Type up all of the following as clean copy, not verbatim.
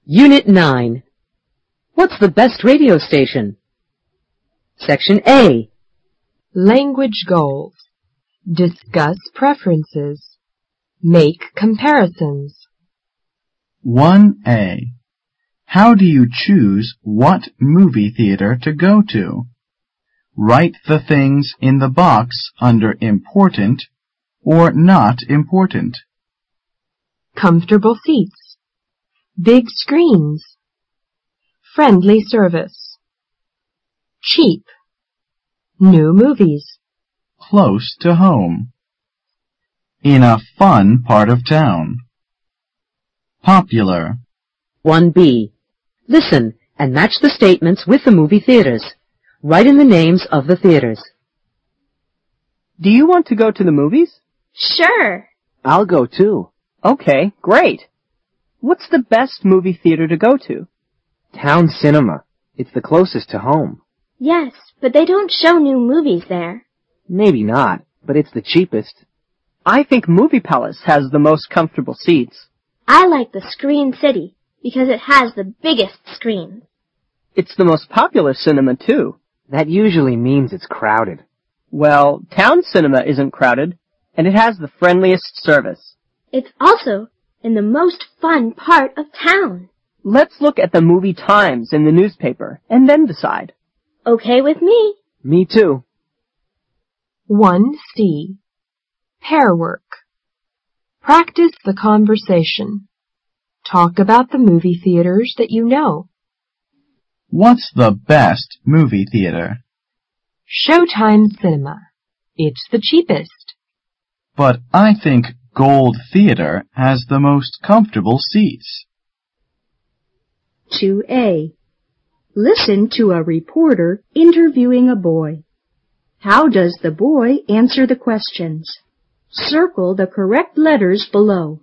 Unit 9. What's the best radio station? Section A. Language goals. Discuss preferences. Make comparisons. 1A. How do you choose what movie theater to go to? Write the things in the box under important or not important. Comfortable seats. Big screens. Friendly service. Cheap. New movies. Close to home. In a fun part of town. Popular. 1B. Listen and match the statements with the movie theaters. Write in the names of the theaters. Do you want to go to the movies? Sure. I'll go too. Okay, great. What's the best movie theater to go to? Town Cinema. It's the closest to home. Yes, but they don't show new movies there. Maybe not, but it's the cheapest. I think Movie Palace has the most comfortable seats. I like the Screen City because it has the biggest screens. It's the most popular cinema too. That usually means it's crowded. Well, Town Cinema isn't crowded, and it has the friendliest service. It's also in the most fun part of town. Let's look at the movie times in the newspaper and then decide. Okay with me. Me too. 1C. Pair work. Practice the conversation. Talk about the movie theaters that you know. What's the best movie theater? Showtime Cinema. It's the cheapest. But I think Gold Theater has the most comfortable seats. 2A. Listen to a reporter interviewing a boy. How does the boy answer the questions? Circle the correct letters below.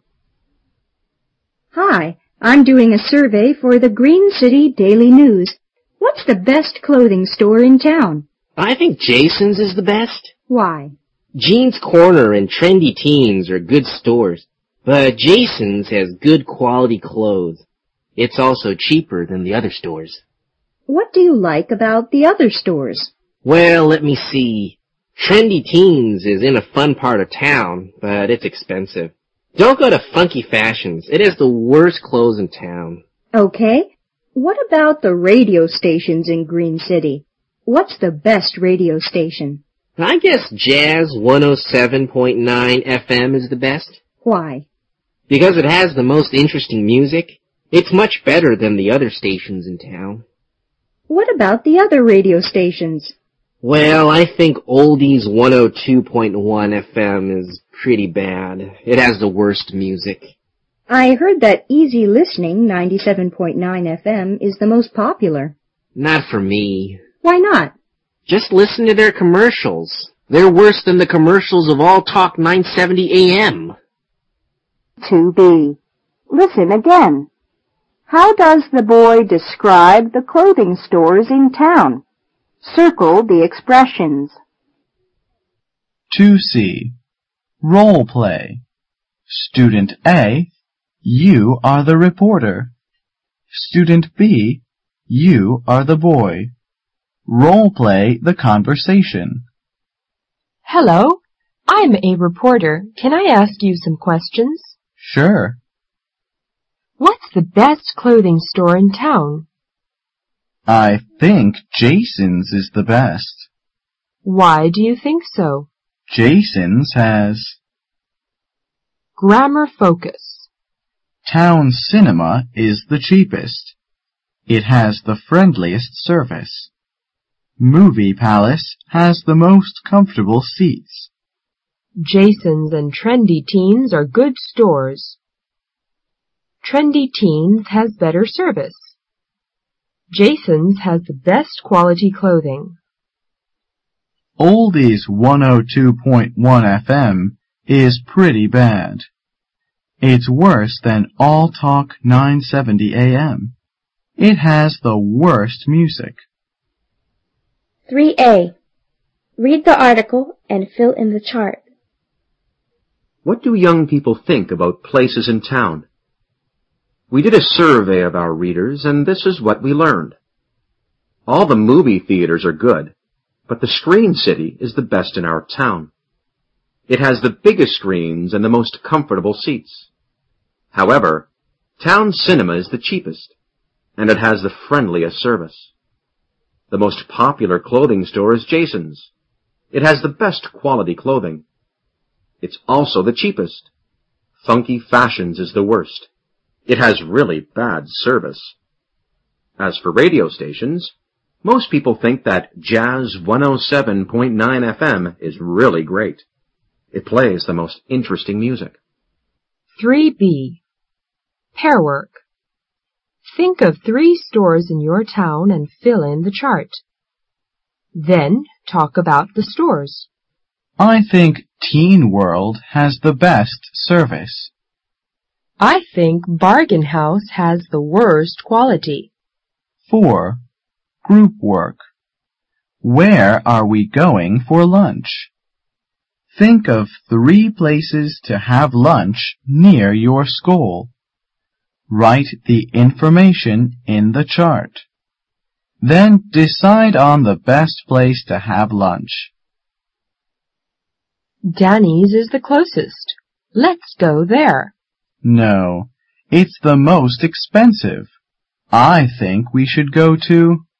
Hi, I'm doing a survey for the Green City Daily News. What's the best clothing store in town? I think Jason's is the best. Why? Jean's Corner and Trendy Teens are good stores, but Jason's has good quality clothes. It's also cheaper than the other stores. What do you like about the other stores? Well, let me see. Trendy Teens is in a fun part of town, but it's expensive. Don't go to Funky Fashions. It has the worst clothes in town. Okay. What about the radio stations in Green City? What's the best radio station? I guess Jazz 107.9 FM is the best. Why? Because it has the most interesting music. It's much better than the other stations in town. What about the other radio stations? Well, I think Oldies 102.1 FM is pretty bad. It has the worst music. I heard that Easy Listening 97.9 FM is the most popular. Not for me. Why not? Just listen to their commercials. They're worse than the commercials of All Talk 970 AM. 2B. Listen again. How does the boy describe the clothing stores in town? Circle the expressions. 2C. Role play. Student A, you are the reporter. Student B, you are the boy. Role play the conversation. Hello, I'm a reporter. Can I ask you some questions? Sure. What's the best clothing store in town? I think Jason's is the best. Why do you think so? Jason's has Grammar focus. Town Cinema is the cheapest. It has the friendliest service. Movie Palace has the most comfortable seats. Jason's and Trendy Teens are good stores. Trendy Teens has better service. Jason's has the best quality clothing. Oldies 102.1 FM is pretty bad. It's worse than All Talk 970 AM. It has the worst music. 3A. Read the article and fill in the chart. What do young people think about places in town? We did a survey of our readers, and this is what we learned. All the movie theaters are good, but the Screen City is the best in our town. It has the biggest screens and the most comfortable seats. However, Town Cinema is the cheapest, and it has the friendliest service. The most popular clothing store is Jason's. It has the best quality clothing. It's also the cheapest. Funky Fashions is the worst. It has really bad service. As for radio stations, most people think that Jazz 107.9 FM is really great. It plays the most interesting music. 3B. Pair work. Think of 3 stores in your town and fill in the chart. Then talk about the stores. I think Teen World has the best service. I think Bargain House has the worst quality. 4. Group work. Where are we going for lunch? Think of 3 places to have lunch near your school. Write the information in the chart. Then decide on the best place to have lunch. Danny's is the closest. Let's go there. No, it's the most expensive. I think we should go to